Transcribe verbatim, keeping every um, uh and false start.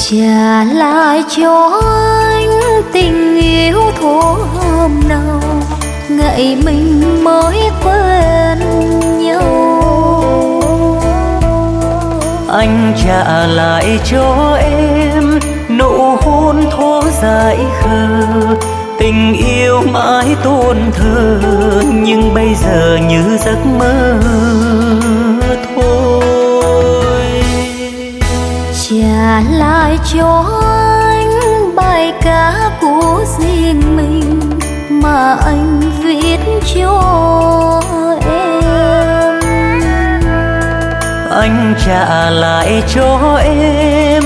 trả lại cho anh tình yêu thuở hôm nào ngày mình mới quen nhau. Anh trả lại cho em nụ hôn thuở dại khờ, tình yêu mãi tôn thờ nhưng bây giờ như giấc mơ thôi. Trả lại cho anh bài ca của riêng mình mà anh viết cho em. Anh trả lại cho em